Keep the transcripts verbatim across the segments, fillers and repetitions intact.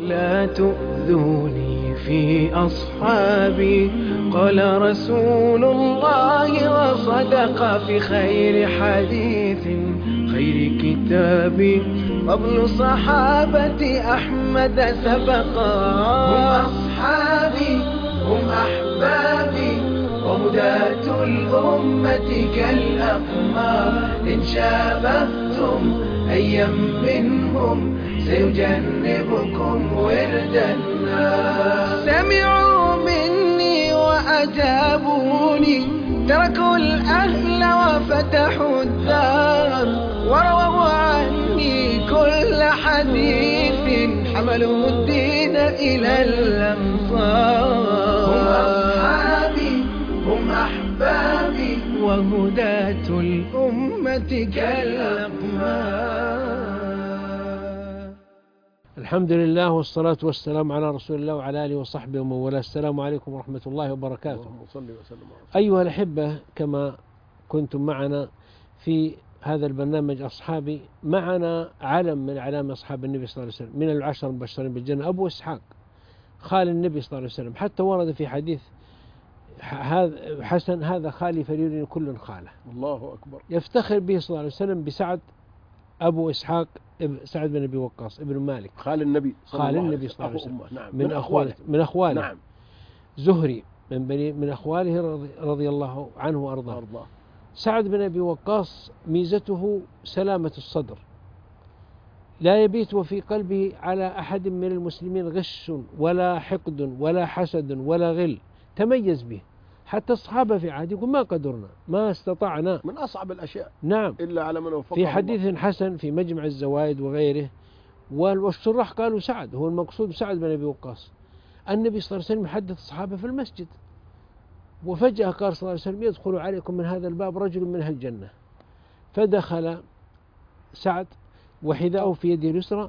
لا تؤذوني في أصحابي، قال رسول الله وصدق في خير حديث خير كتاب قبل صحابة أحمد سبقا. هم أصحابي هم أحبابي وهداة الأمة كالأقمار، إن شابهتم أيا منهم سيجنبكم ورد النار. سمعوا مني وأجابوني، تركوا الأهل وفتحوا الدار، ورووا عني كل حديث حملوا الدين إلى الأمصار. هم أصحابي هم أحبابي وهداة الأمة كالأقمار. الحمد لله والصلاة والسلام على رسول الله وعلى آله وصحبه ومن والاه. السلام عليكم ورحمة الله وبركاته. أيها الأحبة، كما كنتم معنا في هذا البرنامج أصحابي، معنا علم من أعلام أصحاب النبي صلى الله عليه وسلم من العشر المبشرين بالجنة، أبو إسحاق خال النبي صلى الله عليه وسلم، حتى ورد في حديث هذا حسن هذا خالي فليرني كل خاله. الله أكبر. يفتخر به صلى الله عليه وسلم بسعد أبو إسحاق سعد بن أبي وقاص ابن مالك خال النبي صلى خال الله النبي صلى الله عليه وسلم. نعم. من, من أخواله من أخواله نعم. زهري من بني من أخواله رضي, رضي الله عنه وأرضاه. أرضاه. سعد بن أبي وقاص ميزته سلامة الصدر، لا يبيت وفي قلبه على أحد من المسلمين غش ولا حقد ولا حسد ولا غل، تميز به. حتى الصحابة في عهده يقول ما قدرنا ما استطعنا، من أصعب الأشياء نعم إلا على من وفقه في حديث الله. حسن في مجمع الزوائد وغيره، والشراح قالوا سعد هو المقصود سعد بن أبي وقاص. النبي صلى الله عليه وسلم يحدث الصحابة في المسجد، وفجأة قال صلى الله عليه وسلم يدخل عليكم من هذا الباب رجل من أهل الجنة، فدخل سعد وحذاءه في يده اليسرى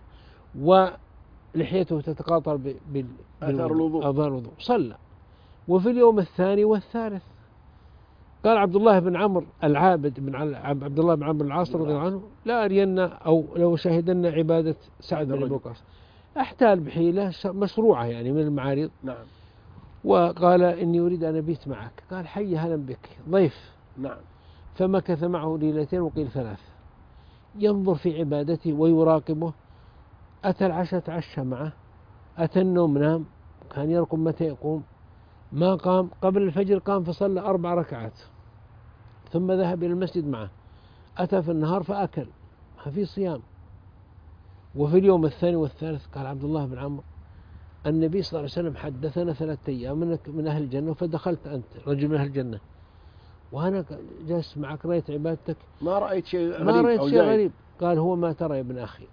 ولحيته تتقاطر بآثار الوضوء الوضوء، صلى. وفي اليوم الثاني والثالث قال عبد الله بن عمرو العابد بن عبد الله بن عمرو العاص رضي الله عنه لا أرينا أو لو شهدنا عبادة سعد بن أبي وقاص، أحتال بحيلة مشروعة يعني من المعارض. نعم. وقال إني أريد أن أبيت معك، قال حي هلا بك ضيف. نعم. فمكث معه ليلتين وقيل ثلاث، ينظر في عبادته ويراقبه. أتى العشاء تعشى معه، أتى النوم نام، كان يرقم متى يقوم، ما قام قبل الفجر قام فصلى أربع ركعات، ثم ذهب إلى المسجد معه. أتى في النهار فأكل، ما في صيام. وفي اليوم الثاني والثالث قال عبد الله بن عمرو النبي صلى الله عليه وسلم حدثنا ثلاثة أيام منك من أهل الجنة، فدخلت أنت رجل من أهل الجنة، وأنا جالس معك رأيت عبادتك ما رأيت شيء غريب ما رأيت أو شيء زايد. غريب. قال هو ما ترى يا ابن أخي،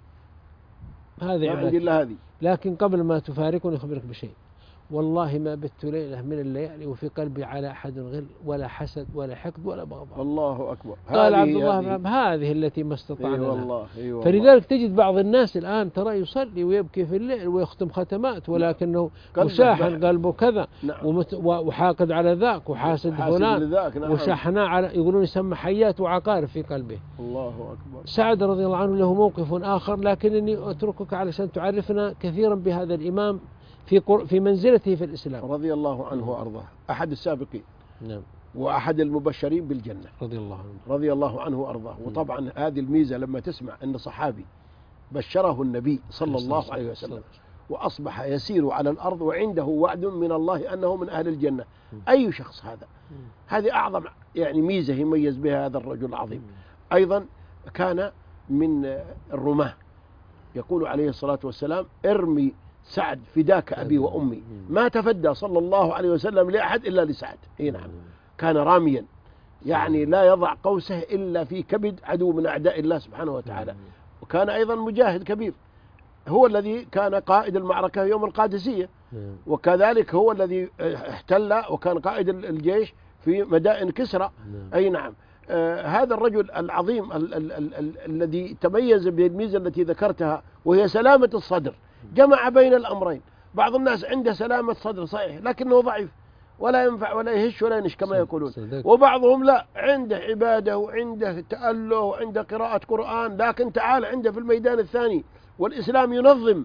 هذه ما عندي إلا هذه، لكن قبل ما تفارقني أخبرك بشيء، والله ما بت ليلة من الليالي وفي قلبي على أحد غل ولا حسد ولا حقد ولا بغضاء. الله أكبر. قال عبد الله بن عمرو هذه التي ما استطعنا. أي والله. أي والله. فلذلك تجد بعض الناس الآن ترى يصلي ويبكي في الليل ويختم ختمات، ولكنه مشاحن قلبه كذا. نعم. وحاقد على ذاك وحاسد فلان. نعم. وشحناء على يقولون يسمى حيات وعقارب في قلبه. الله أكبر. سعد رضي الله عنه له موقف آخر، لكنني أتركك علشان تعرفنا كثيرا بهذا الإمام في في منزلته في الإسلام رضي الله عنه وأرضاه، أحد السابقين. نعم. وأحد المبشرين بالجنة رضي الله عنه رضي الله عنه وأرضاه. وطبعا هذه الميزة لما تسمع أن صحابي بشره النبي صلى الله عليه وسلم وأصبح يسير على الأرض وعنده وعد من الله أنه من أهل الجنة، أي شخص هذا؟ هذه أعظم يعني ميزة يميز بها هذا الرجل العظيم. أيضا كان من الرماة، يقول عليه الصلاة والسلام ارمي سعد فداك أبي وأمي، ما تفدى صلى الله عليه وسلم لأحد إلا لسعد. اي نعم. كان راميا، يعني لا يضع قوسه إلا في كبد عدو من أعداء الله سبحانه وتعالى. وكان أيضا مجاهد كبير، هو الذي كان قائد المعركة يوم القادسية، وكذلك هو الذي احتل وكان قائد الجيش في مدائن كسرى. أي نعم. آه هذا الرجل العظيم ال ال ال ال الذي تميز بالميزة التي ذكرتها وهي سلامة الصدر، جمع بين الأمرين. بعض الناس عنده سلامة صدر صحيح لكنه ضعيف ولا ينفع ولا يهش ولا ينش كما يقولون، وبعضهم لا عنده عبادة وعنده تأله وعنده قراءة قرآن، لكن تعال عنده في الميدان الثاني والإسلام ينظم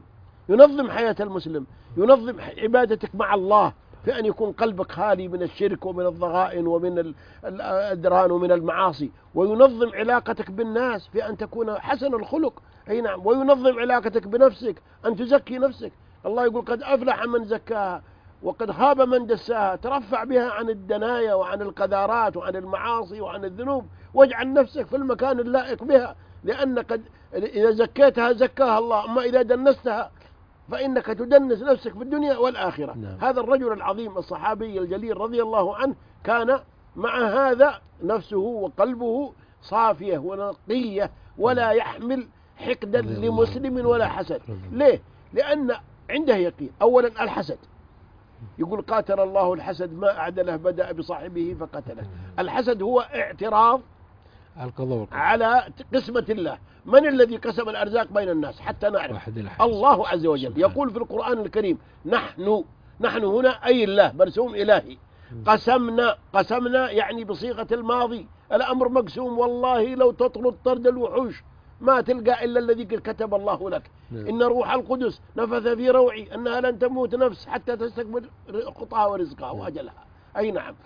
ينظم حياة المسلم، ينظم عبادتك مع الله، في أن يكون قلبك خالي من الشرك ومن الضغائن ومن الأدران ومن المعاصي، وينظم علاقتك بالناس في أن تكون حسن الخلق، أي نعم، وينظم علاقتك بنفسك، أن تزكي نفسك. الله يقول قد أفلح من زكاها وقد خاب من دساها، ترفع بها عن الدنايا وعن القذارات وعن المعاصي وعن الذنوب، واجعل نفسك في المكان اللائق بها، لأن قد إذا زكيتها زكاها الله، أما إذا دنستها فإنك تدنس نفسك في الدنيا والآخرة. نعم. هذا الرجل العظيم الصحابي الجليل رضي الله عنه كان مع هذا نفسه وقلبه صافية ونقية، ولا يحمل حقدا لمسلم ولا حسد. ليه؟ لأن عنده يقين. أولا الحسد، يقول قاتل الله الحسد ما أعدله بدأ بصاحبه فقتله. الحسد هو اعتراض على قسمة الله. من الذي قسم الأرزاق بين الناس حتى نعرف؟ الله عز وجل. يقول في القرآن الكريم نحن، نحن هنا أي الله، مرسوم إلهي. قسمنا، قسمنا يعني بصيغة الماضي، الأمر مقسوم. والله لو تطرد طرد الوحوش ما تلقى إلا الذي كتب الله لك. إن روح القدس نفث في روعي أنها لن تموت نفس حتى تستكمل خطاها ورزقها وأجلها. أي نعم.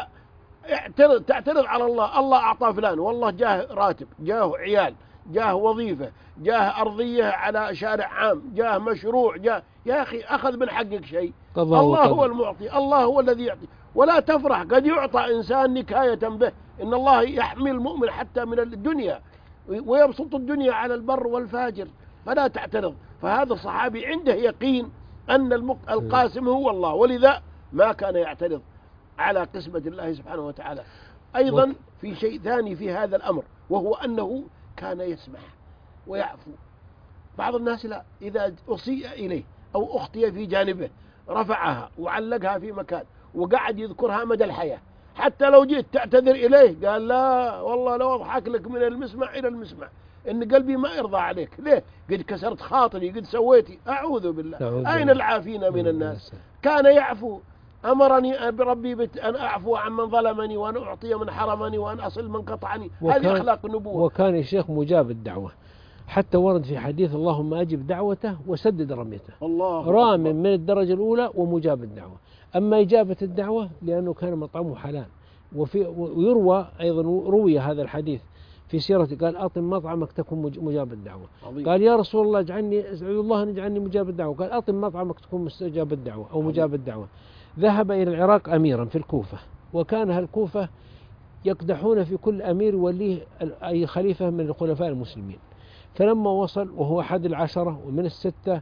فاعترض، تعترض على الله. الله أعطى فلان، والله جاه راتب، جاه عيال، جاه وظيفة، جاه أرضية على شارع عام، جاه مشروع، جاه. يا أخي أخذ من حقك شيء. الله هو المعطي، الله هو الذي يعطي. ولا تفرح، قد يعطى إنسان نكاية به. إن الله يحمي المؤمن حتى من الدنيا ويبسط الدنيا على البر والفاجر، فلا تعترض. فهذا الصحابي عنده يقين أن القاسم هو الله، ولذا ما كان يعترض على قسمة الله سبحانه وتعالى. أيضا في شيء ثاني في هذا الأمر، وهو أنه كان يسمح ويعفو. بعض الناس لا، إذا أسيء إليه أو أخطي في جانبه رفعها وعلقها في مكان وقعد يذكرها مدى الحياة، حتى لو جيت تعتذر إليه قال لا والله لو أضحك لك من المسمع إلى المسمع، إن قلبي ما يرضى عليك. ليه؟ قد كسرت خاطري، قد سويتي. أعوذ بالله. أين العافين من الناس؟ كان يعفو. أمرني بربي أن أعفو عن من ظلمني، وأن أعطي من حرمني، وأن أصل من قطعني. هذه أخلاق النبوة. وكان الشيخ مجاب الدعوة، حتى ورد في حديث اللهم أجب دعوته وسدد رميته. الله رام من الدرجة الأولى ومجاب الدعوة. أما إجابة الدعوة لأنه كان مطعمه حلال. وفي ويروى أيضا، روي هذا الحديث في سيرته، قال أطم مطعمك تكون مجاب الدعوة. عظيم. قال يا رسول الله اجعلني، اسأل الله أن يجعلني مجاب الدعوة. قال أطم مطعمك تكون مستجاب الدعوة أو مجاب الدعوة. ذهب إلى العراق أميرا في الكوفة، وكان الكوفة يقدحون في كل أمير يوليه أي خليفة من الخلفاء المسلمين. فلما وصل وهو أحد العشرة ومن الستة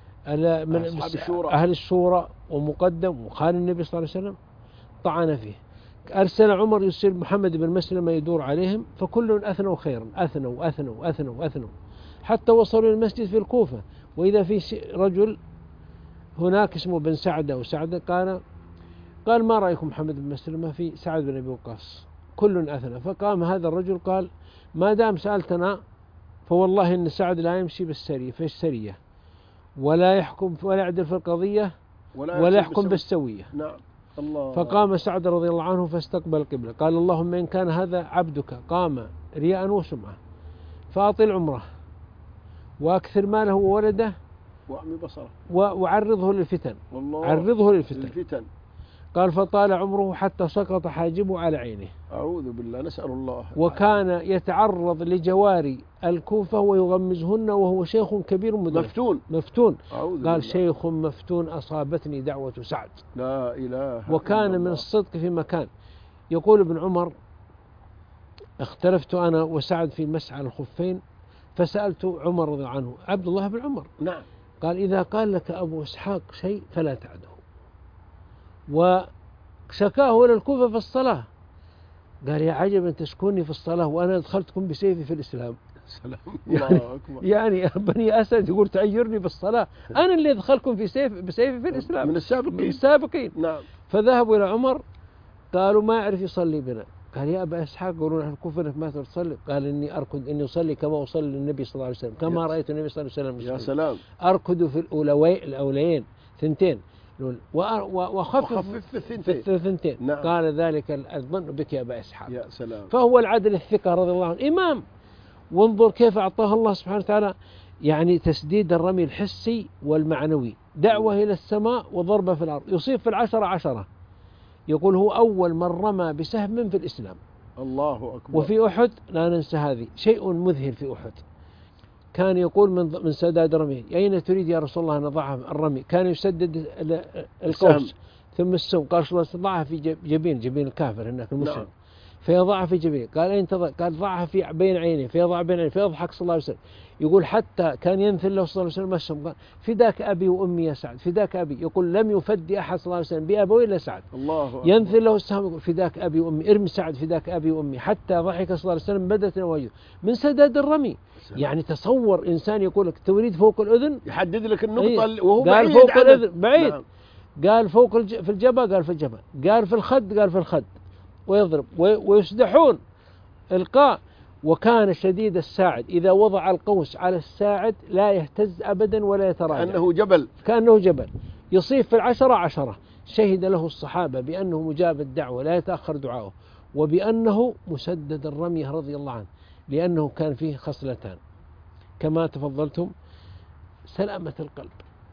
من الشورى، أهل الشورى ومقدم، وقال النبي صلى الله عليه وسلم طعن فيه. أرسل عمر يرسل محمد بن مسلمة يدور عليهم، فكل أثنوا خيرا، أثنوا وأثنوا وأثنوا وأثنوا حتى وصلوا المسجد في الكوفة، وإذا في رجل هناك اسمه بن سعدة وسعدة قال قال ما رأيكم محمد بن مسلمة في سعد بن أبي وقاص؟ كل أثنى. فقام هذا الرجل قال ما دام سألتنا فوالله إن سعد لا يمشي بالسرية في السرية، ولا يحكم ولا يعدل في القضية، ولا, ولا يحكم بالسوية. نعم. الله. فقام سعد رضي الله عنه فاستقبل القبلة، قال اللهم إن كان هذا عبدك قام رياء وسمعة فأطل عمره وأكثر ماله وولده وأعمي بصره وعرضه للفتن. عرضه للفتن. للفتن. قال فطال عمره حتى سقط حاجبه على عينه. أعوذ بالله، نسأل الله. وكان يتعرض لجواري الكوفة ويغمزهن وهو شيخ كبير مدرك مفتون مفتون. قال بالله. شيخ مفتون أصابتني دعوة سعد. لا إله. وكان من الصدق في مكان. يقول ابن عمر اختلفت أنا وسعد في مسح على الخفين، فسألت عمر رضي الله عنه عبد الله بن عمر. نعم. قال إذا قال لك أبو إسحاق شيء فلا تعده. وشكاه إلى الكوفة في الصلاة، قال يا عجبا تشكوني في الصلاة وأنا أدخلتكم بسيفي في الإسلام. سلام. يعني, الله أكبر. يعني بني أسد يقول تعيرني بالصلاة، أنا اللي أدخلكم في سيف بسيفي في الإسلام من السابقين. من السابقين. نعم. فذهبوا إلى عمر قالوا ما يعرف يصلي بنا. قال يا أبا إسحاق يقولون أهل الكوفة إنك ما تصلي. قال إني أركض إني أصلي كما أصلي النبي صلى الله عليه وسلم، كما رأيت النبي صلى الله عليه وسلم يصلي. يا سلام. أركض في الأولوين الأوليين ثنتين وخفف في الثنتين. نعم. قال ذلك الظن بك يا أبا إسحاق. يا سلام. فهو العدل الثقة رضي الله عنه إمام. وانظر كيف أعطاه الله سبحانه وتعالى يعني تسديد الرمي الحسي والمعنوي، دعوة إلى السماء وضربة في الأرض، يصيب في العشرة عشرة. يقول هو أول من رمى بسهم في الإسلام. الله أكبر. وفي أحد لا ننسى هذه، شيء مذهل في أحد، كان يقول من من سداد رميه: أين تريد يا رسول الله أن نضعها الرمي؟ كان يسدد القوس ثم السم، قال رسول الله ضعها في جبين جبين الكافر هناك المسلم. نعم. فيضعها في جبين، قال أين تضع؟ قال ضعها في بين عينيه، فيضع بين عينيه، فيضحك صلى الله عليه وسلم. يقول حتى كان ينثل له صلى الله عليه وسلم السم، قال فداك أبي وأمي يا سعد، فداك أبي. يقول لم يفدي أحد صلى الله عليه وسلم بأبوي إلا سعد. الله. ينثل له السهم، يقول فداك أبي وأمي، ارمي سعد فداك أبي وأمي، حتى ضحك صلى الله عليه وسلم بدت نواجذه من سداد الرمي. سلام. يعني تصور إنسان يقول لك تريد فوق الأذن، يحدد لك النقطة. أيه. وهو قال بعيد فوق الأذن بعيد. نعم. قال فوق الج... في الجبهة، قال في الجبهة، قال في الخد، قال في الخد، ويضرب وي... ويسدحون إلقاء. وكان شديد الساعد، إذا وضع القوس على الساعد لا يهتز أبدا ولا يتراجع، كأنه جبل كأنه جبل. يصيب في العشرة عشرة. شهد له الصحابة بأنه مجاب الدعوة لا يتأخر دعاؤه، وبأنه مسدد الرمية رضي الله عنه، لأنه كان فيه خصلتان كما تفضلتم: سلامة القلب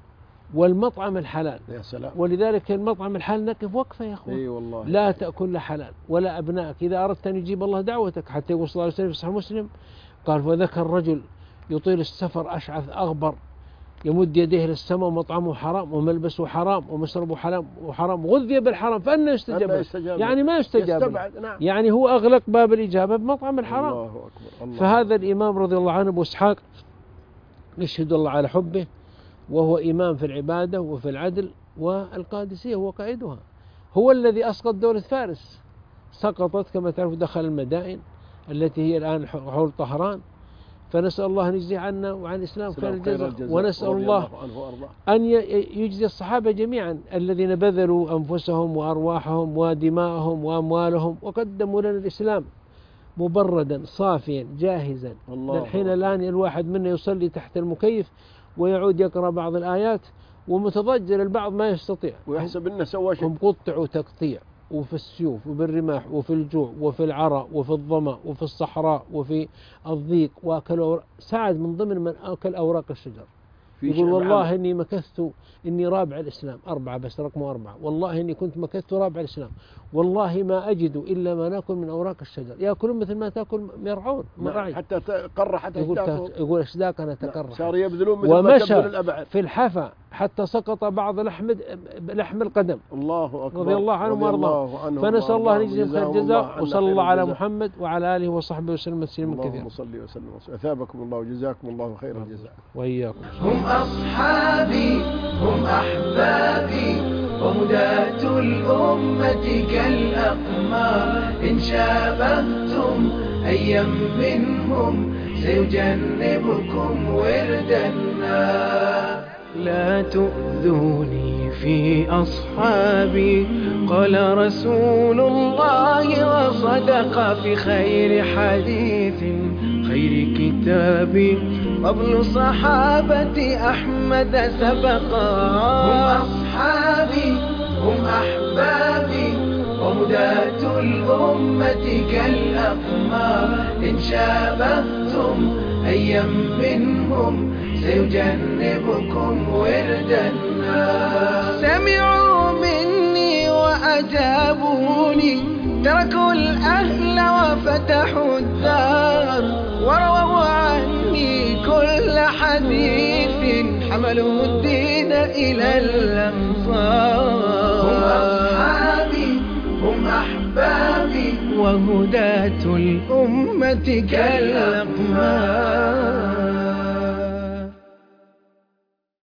والمطعم الحلال. يا سلام. ولذلك المطعم الحلال نقف وقفة يا أخوان. أي والله. لا تأكل حلال ولا أبنائك إذا أردت أن يجيب الله دعوتك. حتى يقول صلى الله عليه وسلم في صحيح مسلم، قال: وذكر رجل يطيل السفر أشعث أغبر يمد يديه للسماء ومطعمه حرام وملبسه حرام ومشربه حرام وحرام غذي بالحرام فأنا يستجاب؟ يعني ما يستجاب. نعم. يعني هو أغلق باب الإجابة بمطعم الحرام. الله أكبر. الله. فهذا الإمام رضي الله عنه أبو إسحاق نشهد الله على حبه، وهو إمام في العبادة وفي العدل، والقادسية هو قائدها. هو الذي أسقط دولة فارس، سقطت كما تعرف، دخل المدائن التي هي الآن حول طهران. فنسأل الله أن يجزي عنا وعن الإسلام خير الجزاء، ونسأل الله أن يجزي الصحابة جميعا الذين بذلوا أنفسهم وأرواحهم ودماءهم وأموالهم وقدموا لنا الإسلام مبردا صافيا جاهزا. الحين الآن الواحد منا يصلي تحت المكيف ويعود يقرأ بعض الآيات ومتضجر، البعض ما يستطيع ويحسب أنه سوى شيء. هم قطعوا تقطيع، وفي السيوف وبالرماح وفي الجوع وفي العرى وفي الظمأ وفي الصحراء وفي الضيق، وأكلوا سعد من ضمن من أكل أوراق الشجر. يقول والله إني مكثت، إني رابع الإسلام أربعة، بس رقمه أربعة، والله إني كنت مكثت رابع الإسلام، والله ما أجد إلا ما نأكل من أوراق الشجر، يأكلون مثل ما تأكل يرعون مرعي حتى تقر، حتى يقول, يقول أشداقنا تقر. صار يبذلون مثل ما تبذل الأبعاد في الحفا حتى سقط بعض لحم لحم القدم. الله أكبر. رضي الله عنهم وارضاهم. فنسأل الله أن يجزيهم خير الجزاء، وصلى الله على محمد وعلى آله وصحبه وسلم تسليما كثيرا. اللهم صل وسلم. أثابكم الله وجزاكم الله خير الجزاء. وإياكم. هم أصحابي هم أحبابي وهداة الأمة كالأقمار، إن شابهتم أيا منهم سيجنبكم ورد النار. لا تؤذوني في أصحابي قال رسول الله وصدق في خير حديث خير كتاب قبل صحابة أحمد سبقا. هم أصحابي هم أحبابي وهداة الأمة كالأقمار، إن شابهتم أيا منهم سيجنبكم ورد النار. سمعوا مني وأجابوني، تركوا الأهل وفتحوا الدار، ورووا عني كل حديث حملوا الدين إلى الأمصار. هم أصحابي هم أحبابي وهداة الأمة كالأقمار.